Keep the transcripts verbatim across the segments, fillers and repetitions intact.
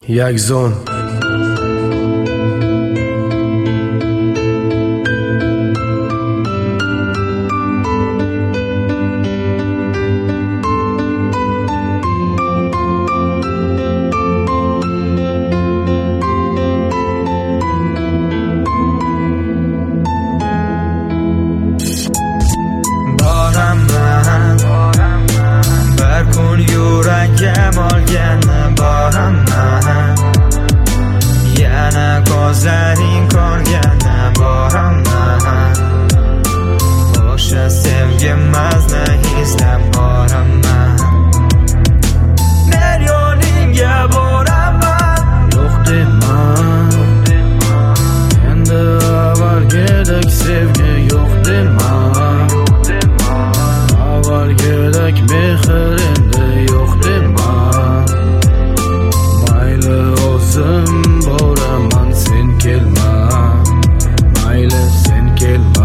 Yakzon boraman bir kun yuragim olganni boraman, yana ko'zlaring ko'rganni boraman, o'sha sevgimizni eslab boraman. Men yo'lingga boraman, yo'q dema, endi avvalgidek sevgi yo'q dema, avvalgidek mehr endi yo'q dema. Mayli o'zim boraman, sen kelma, mayli sen kelma.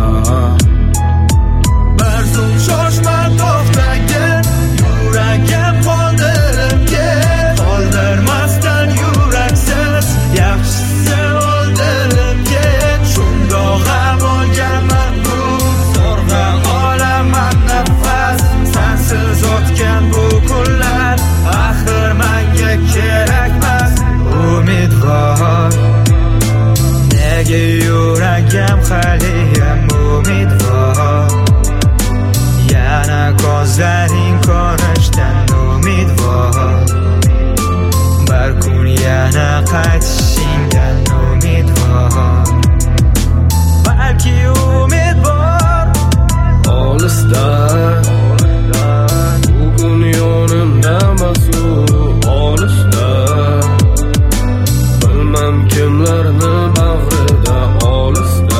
bir zum shoshma to'xtagin, yuragim qoldirimga, qoldirmasdan yuraksiz yaxshisi o'ldirimga. Shundoq ham olganman bu zo'rg'a olaman nafas, sensiz o'tgan bu kunlar axir menga kerakmas. Umidvor, nega yuragim haliyam umidvor, yana ko'zlaring ko'rishdan umidvor, bir kun yana qaytishingdan umidvor. Balki umid bor Olisda, bugun yonimda emas u olisda. Bilmam kimlarni bag'rida olisda.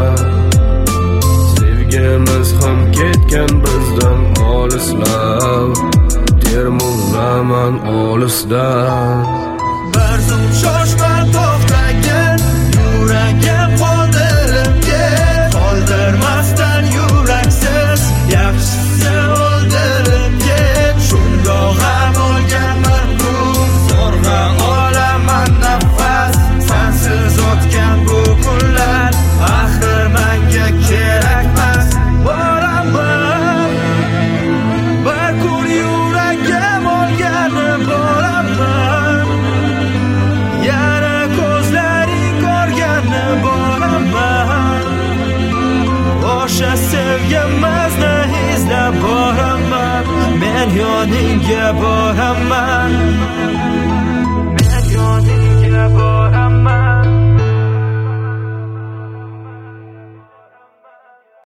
Sevgimiz ham ketgan bizdan olislab, termulaman olisda. bir zum shoshma to'xta